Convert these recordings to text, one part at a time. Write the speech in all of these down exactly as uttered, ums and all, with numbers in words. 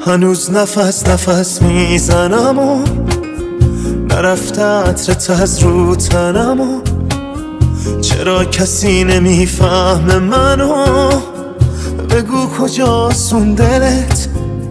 هنوز نفس نفس میزنم و نرفته عطرت از رو تنم و چرا کسی نمیفهمه منو؟ بگو کجاست اون دلت؟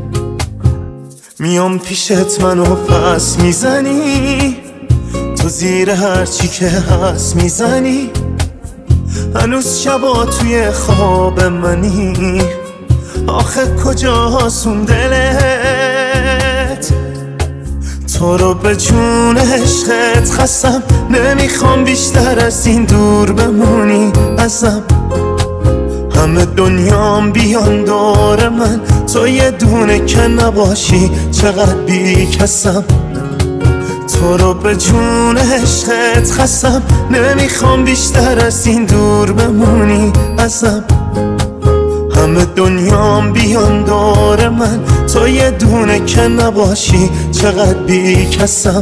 میام پیشت منو پس میزنی، تو زیر هرچی که هست میزنی. هنوز شبا توی خواب منی، آخه کجاست اون دلت؟ تو رو به جون عشقت خستم، نمیخوام بیشتر از این دور بمونی ازم. همه دنیام بیان دور من، تو یه دونه که نباشی چقدر بی کسم. تو رو به جون عشقت خستم، نمیخوام بیشتر از این دور بمونی ازم. همه دنیام بیان دور من، تو یه دونه که نباشی چقدر بی کسم.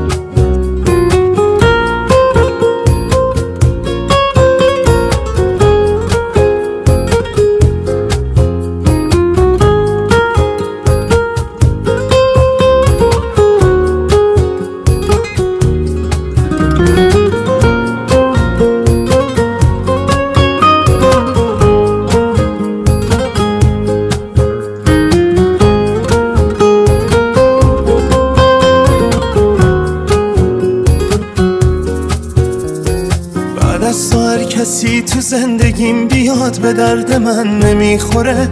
از تو هر کسی تو زندگیم بیاد به درد من نمیخوره.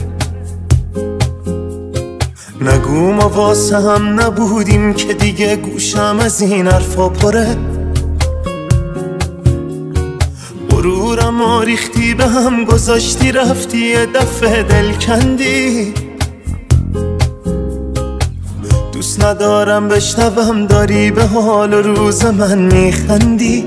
نگو ما واسه هم نبودیم که دیگه گوشم از این حرفا پره. غرورم و ریختی به هم گذاشتی، رفتی یه دفعه دل کندی. دوست ندارم بشنوم داری به حال و روز من میخندی.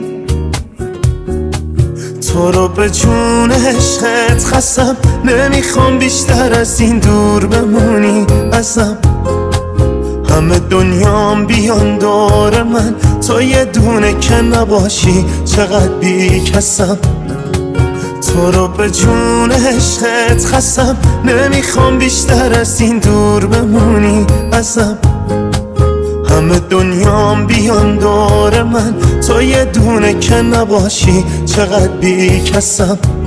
تو رو به جون عشقت خستم، نمیخوام بیشتر از این دور بمونی ازم. همه دنیام بیان دور من، تو یه دونه که نباشی چقدر بی کسم. تو رو به جون عشقت خستم، نمیخوام بیشتر از این دور بمونی ازم. همه دنیام بیان دور من، تو یه دونه که نباشی چقدر بی کسم.